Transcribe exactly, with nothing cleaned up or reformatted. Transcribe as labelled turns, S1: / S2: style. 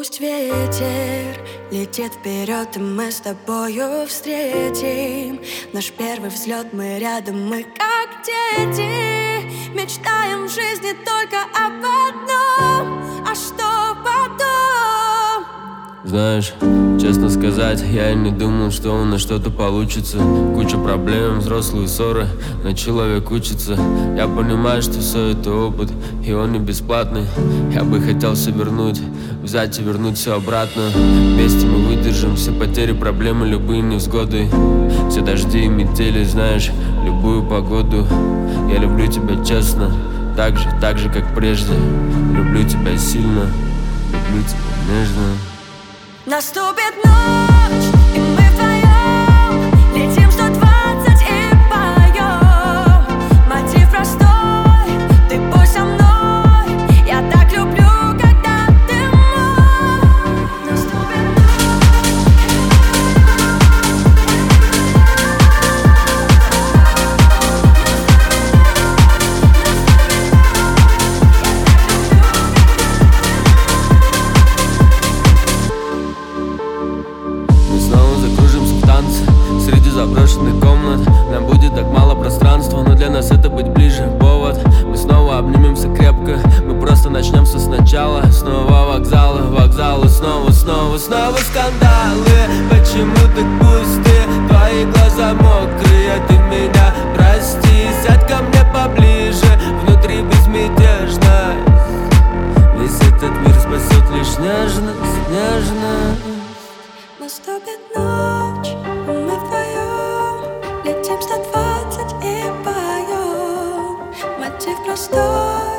S1: Пусть ветер летит вперед, и мы с тобою встретим наш первый взлет. Мы рядом, мы как дети, мечтаем в жизни только об одном. А что потом?
S2: Знаешь, честно сказать, я и не думал, что у нас что-то получится. Куча проблем, взрослые ссоры, но человек учится. Я понимаю, что все это опыт, и он не бесплатный. Я бы хотел все вернуть, взять и вернуть все обратно. Вместе мы выдержим все потери, проблемы, любые невзгоды. Все дожди и метели, знаешь, любую погоду. Я люблю тебя честно, так же, так же, как прежде. Люблю тебя сильно, люблю тебя нежно.
S1: Наступит ночь, и мы вдвоем летим сто двадцать и поем. Мотив простой, ты будь со мной. Я так люблю, когда ты мой. Наступит
S2: среди заброшенных комнат. Нам будет так мало пространства, но для нас это быть ближе повод. Мы снова обнимемся крепко, мы просто начнем все сначала. Снова вокзалы, вокзалы, снова, снова, снова скандалы. Почему так пусты, твои глаза мокрые, ты меня прости. Сядь ко мне поближе, внутри безмятежность. Весь этот мир спасет лишь нежность, нежность.
S1: Наступит ночь, и мы вдвоем летим сто двадцать и поем. Мотив простой.